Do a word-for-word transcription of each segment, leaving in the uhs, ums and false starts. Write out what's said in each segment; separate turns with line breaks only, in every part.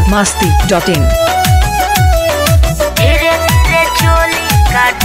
masti dot in.
धीरे धीरे चोली काट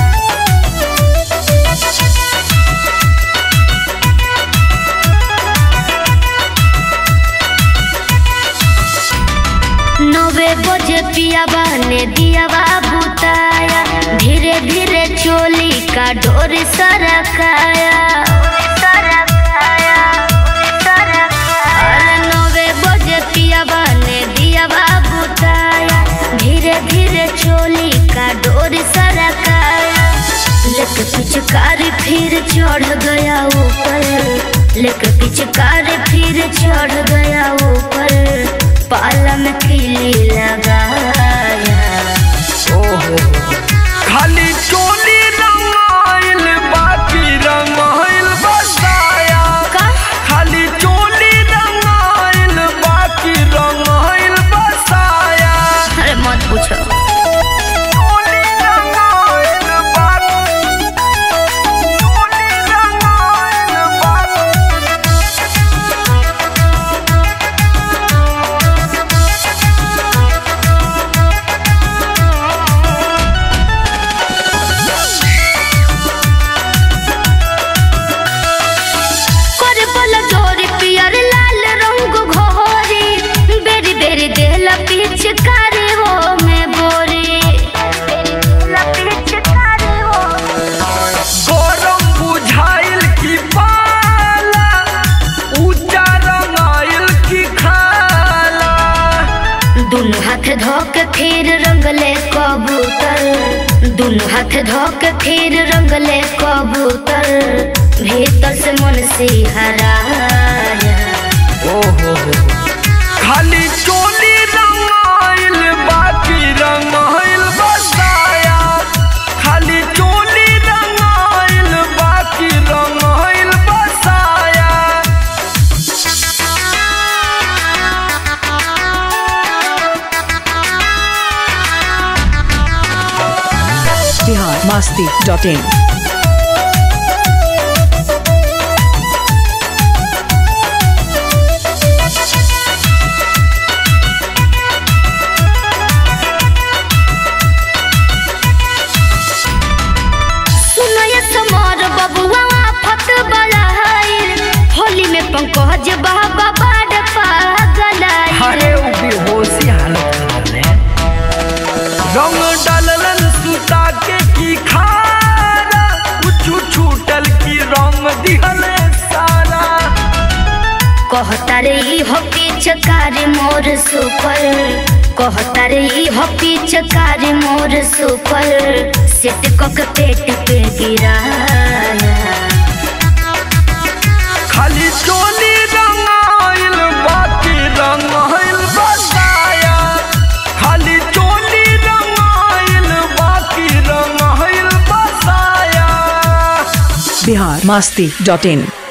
नवे बजे पियाबा ने दियावा बुताया, धीरे धीरे चोली का डोर सरकाया सरकाया सरकाया। नवे बजे पियाबा ने दियावा बुताया, धीरे धीरे चोली का डोर सरकाया। लेके पिचकारी फिर चढ़ गया ऊपर, लेके पिचकारी फिर चढ़ गया ऊपर, पाला में खिली लगाया।
ओहो खाली चोली रंगाइल बाकी रंगाइल बसाया
का?
खाली चोली रंगाइल बाकी रंगाइल बसाया।
अरे मत पूछो।
चोली रंगाइल बाकी चोली रंगाइल बाकी।
करे बोला जोरी पियर लाल रंग घोरी, बेरी बेरी देला पिचकारी हो में बोरी, पिचकारी हो।
गरम बुझाइल की पाला, ऊंचा रंगाइल की खाला।
दोनों हाथ धोके फिर रंगले कबूतर, दोनों हाथ धोके फिर रंगले कबूतर, भीतर से मन सिहराया।
ओहो खाली चोली रंगाइल बाकी रंगाइल बसाया, खाली चोली रंगाइल बाकी रंगाइल बसाया।
Bihar masti dot in.
सुनय समर बबुआ फत बड़ाइल, होली में पंकज बाबा बड़ पागलाइल।
अरे वो बेहोशी हालत में रंग डाललन सुता के की खारा, कुछ छूटल की रंग दिहले सारा।
कहता रे हो पिचकारी मोर सुपर, कहता रे हो पिचकारी मोर सुपर, सेट कक पेट पे गिराया।
खाली चोली रंगाइल बाकी रंगाइल बसाया, खाली चोली रंगाइल बाकी रंगाइल बसाया।
Bihar masti dot in.